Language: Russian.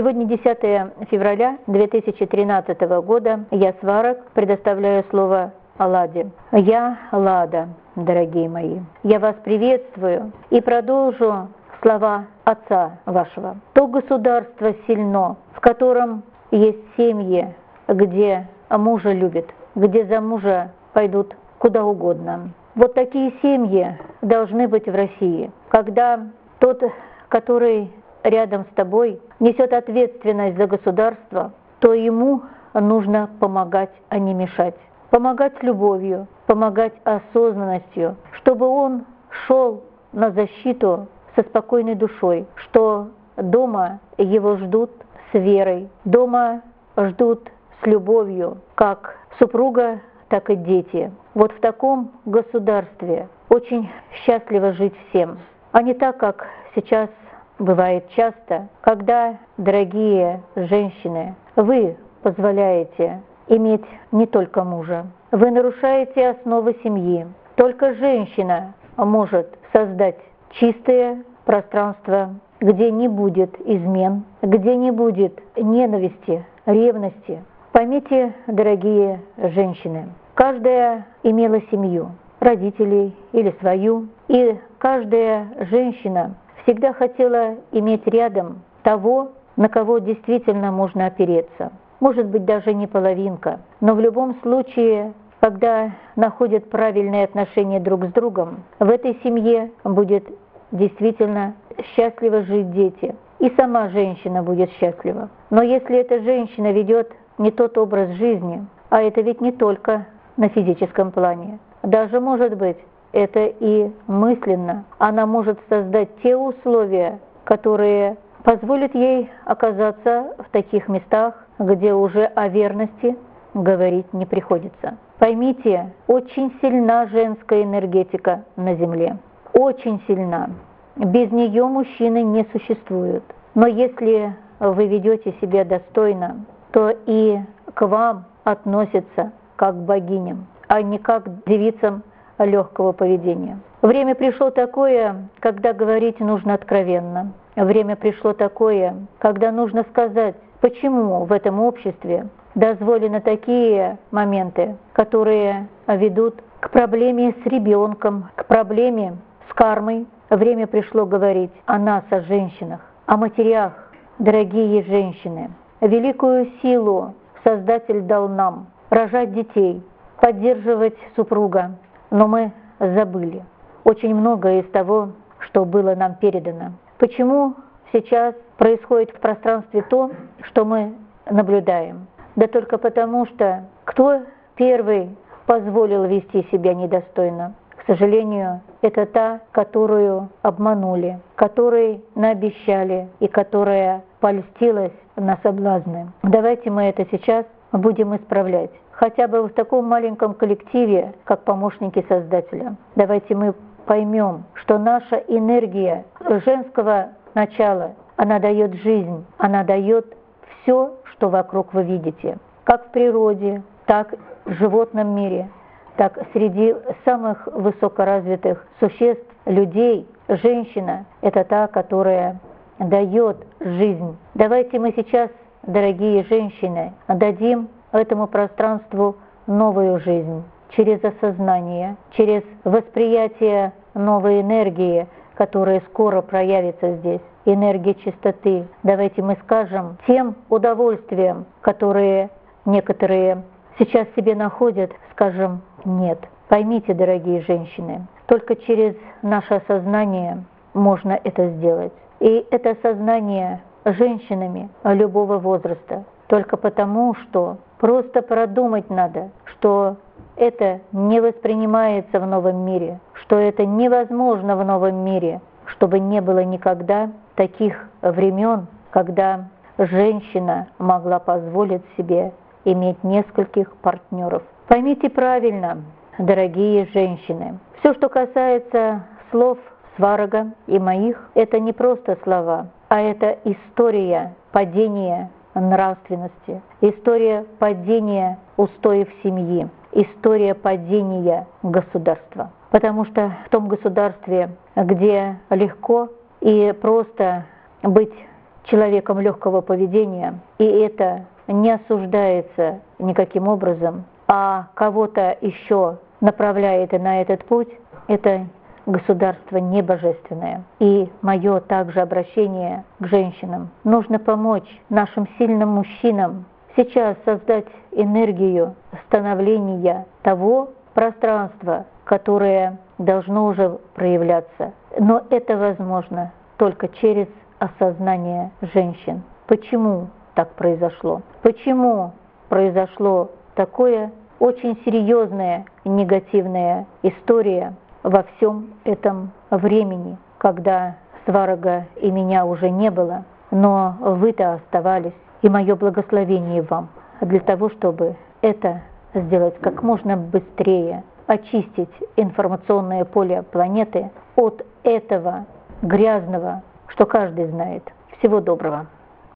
Сегодня 10 февраля 2013 года. Я, Сварог, предоставляю слово Ладе. Я Лада, дорогие мои. Я вас приветствую и продолжу слова Отца вашего. То государство сильно, в котором есть семьи, где мужа любят, где за мужа пойдут куда угодно. Вот такие семьи должны быть в России, когда тот, который рядом с тобой несет ответственность за государство, то ему нужно помогать, а не мешать. Помогать любовью, помогать осознанностью, чтобы он шел на защиту со спокойной душой, что дома его ждут с верой, дома ждут с любовью, как супруга, так и дети. Вот в таком государстве очень счастливо жить всем, а не так, как сейчас бывает часто, когда, дорогие женщины, вы позволяете иметь не только мужа, вы нарушаете основы семьи. Только женщина может создать чистое пространство, где не будет измен, где не будет ненависти, ревности. Поймите, дорогие женщины, каждая имела семью, родителей или свою, и каждая женщина всегда хотела иметь рядом того, на кого действительно можно опереться. Может быть, даже не половинка, но в любом случае, когда находят правильные отношения друг с другом, в этой семье будет действительно счастливо жить дети. И сама женщина будет счастлива. Но если эта женщина ведет не тот образ жизни, а это ведь не только на физическом плане, даже может быть, это и мысленно, она может создать те условия, которые позволят ей оказаться в таких местах, где уже о верности говорить не приходится. Поймите, очень сильна женская энергетика на Земле. Очень сильна. Без нее мужчины не существуют. Но если вы ведете себя достойно, то и к вам относятся как к богиням, а не как к девицам легкого поведения. Время пришло такое, когда говорить нужно откровенно. Время пришло такое, когда нужно сказать, почему в этом обществе дозволены такие моменты, которые ведут к проблеме с ребенком, к проблеме с кармой. Время пришло говорить о нас, о женщинах, о матерях. Дорогие женщины, великую силу Создатель дал нам рожать детей, поддерживать супруга, но мы забыли очень многое из того, что было нам передано. Почему сейчас происходит в пространстве то, что мы наблюдаем? Да только потому, что кто первый позволил вести себя недостойно? К сожалению, это та, которую обманули, которой наобещали и которая польстилась на соблазны. Давайте мы это сейчас будем исправлять. Хотя бы в таком маленьком коллективе, как помощники Создателя. Давайте мы поймем, что наша энергия женского начала, она дает жизнь, она дает все, что вокруг вы видите. Как в природе, так в животном мире, так среди самых высокоразвитых существ, людей, женщина – это та, которая дает жизнь. Давайте мы сейчас, дорогие женщины, дадим этому пространству новую жизнь через осознание, через восприятие новой энергии, которая скоро проявится здесь, энергия чистоты. Давайте мы скажем тем удовольствием, которые некоторые сейчас себе находят, скажем нет. Поймите, дорогие женщины, только через наше осознание можно это сделать. И это осознание женщинами любого возраста. Только потому, что просто продумать надо, что это не воспринимается в новом мире, что это невозможно в новом мире, чтобы не было никогда таких времен, когда женщина могла позволить себе иметь нескольких партнеров. Поймите правильно, дорогие женщины, все, что касается слов Сварога и моих, это не просто слова, а это история падения нравственности, история падения устоев семьи, история падения государства. Потому что в том государстве, где легко и просто быть человеком легкого поведения, и это не осуждается никаким образом, а кого-то еще направляет на этот путь, это государство не божественное. И мое также обращение к женщинам. Нужно помочь нашим сильным мужчинам сейчас создать энергию становления того пространства, которое должно уже проявляться. Но это возможно только через осознание женщин. Почему так произошло? Почему произошло такое очень серьезная негативная история во всем этом времени, когда Сварога и меня уже не было, но вы-то оставались, и мое благословение вам для того, чтобы это сделать как можно быстрее, очистить информационное поле планеты от этого грязного, что каждый знает. Всего доброго.